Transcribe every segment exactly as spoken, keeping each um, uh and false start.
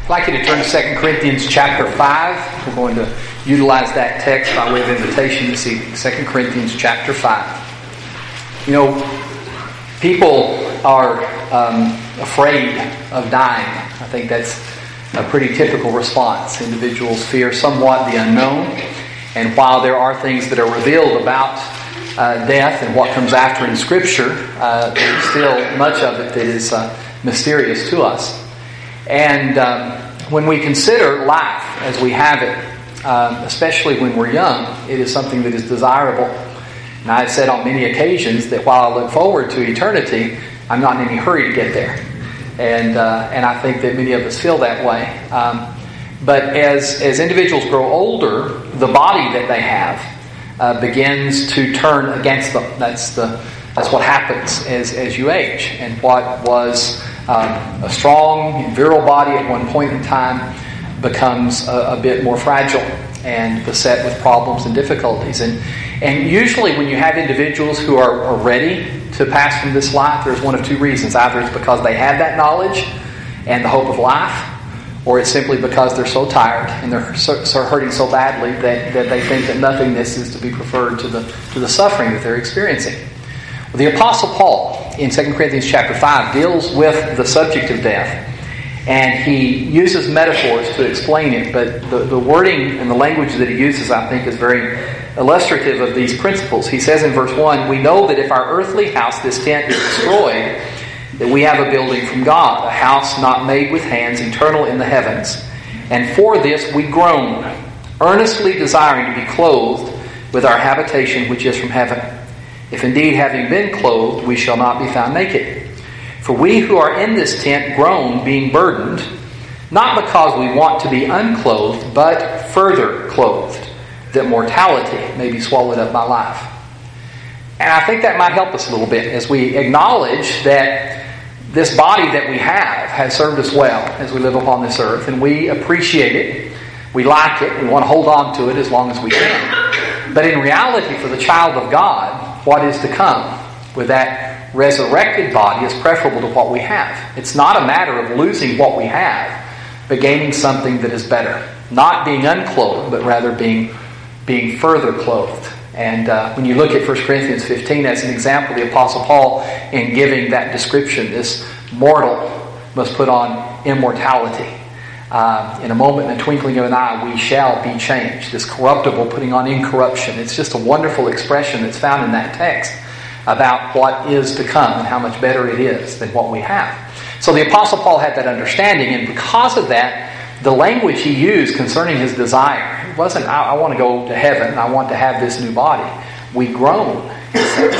I'd like you to turn to Second Corinthians chapter five. We're going to utilize that text by way of invitation this evening. Second Corinthians chapter five. You know, people are um, afraid of dying. I think that's a pretty typical response. Individuals fear somewhat the unknown. And while there are things that are revealed about uh, death and what comes after in Scripture, uh, there's still much of it that is uh, mysterious to us. And um, when we consider life as we have it, um, especially when we're young, it is something that is desirable. And I've said on many occasions that while I look forward to eternity, I'm not in any hurry to get there. And uh, and I think that many of us feel that way. Um, but as as individuals grow older, the body that they have uh, begins to turn against them. That's the that's what happens as as you age. And what was Um, a strong and virile body at one point in time becomes a, a bit more fragile and beset with problems and difficulties. And and usually when you have individuals who are, are ready to pass from this life, there's one of two reasons. Either it's because they have that knowledge and the hope of life, or it's simply because they're so tired and they're so, so hurting so badly that, that they think that nothingness is to be preferred to the to the suffering that they're experiencing. Well, the Apostle Paul in Second Corinthians chapter five deals with the subject of death, and he uses metaphors to explain it, but the, the wording and the language that he uses, I think, is very illustrative of these principles. He says in verse one, "We know that if our earthly house, this tent, is destroyed, that we have a building from God, a house not made with hands, eternal in the heavens. And for this we groan, earnestly desiring to be clothed with our habitation which is from heaven. If indeed, having been clothed, we shall not be found naked. For we who are in this tent groan, being burdened, not because we want to be unclothed, but further clothed, that mortality may be swallowed up by life." And I think that might help us a little bit as we acknowledge that this body that we have has served us well as we live upon this earth, and we appreciate it, we like it, we want to hold on to it as long as we can. But in reality, for the child of God, what is to come with that resurrected body is preferable to what we have. It's not a matter of losing what we have, but gaining something that is better. Not being unclothed, but rather being being further clothed. And uh, when you look at First Corinthians fifteen as an example, the Apostle Paul, in giving that description, this mortal must put on immortality. Uh, in a moment, in a twinkling of an eye, we shall be changed. This corruptible putting on incorruption. It's just a wonderful expression that's found in that text about what is to come and how much better it is than what we have. So the Apostle Paul had that understanding, and because of that, the language he used concerning his desire, it wasn't, I, I want to go to heaven, I want to have this new body. We groan, he says.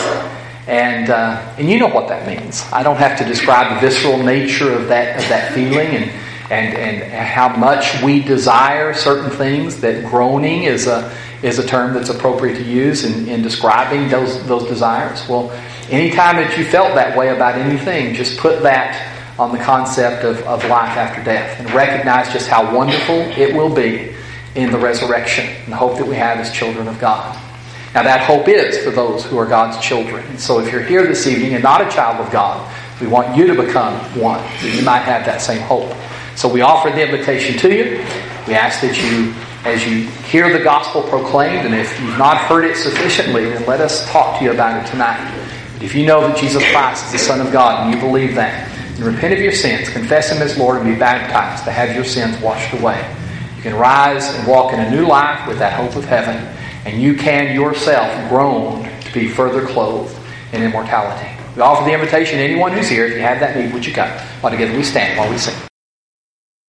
And uh, and you know what that means. I don't have to describe the visceral nature of that of that feeling and And, and how much we desire certain things, that groaning is a is a term that's appropriate to use in, in describing those those desires. Well, anytime that you felt that way about anything, just put that on the concept of, of life after death and recognize just how wonderful it will be in the resurrection and the hope that we have as children of God. Now that hope is for those who are God's children. And so if you're here this evening and not a child of God, we want you to become one, that you might have that same hope. So we offer the invitation to you. We ask that you, as you hear the gospel proclaimed, and if you've not heard it sufficiently, then let us talk to you about it tonight. But if you know that Jesus Christ is the Son of God and you believe that, and repent of your sins, confess Him as Lord, and be baptized to have your sins washed away, you can rise and walk in a new life with that hope of heaven, and you can yourself groan to be further clothed in immortality. We offer the invitation to anyone who's here. If you have that need, would you come? While together we stand while we sing.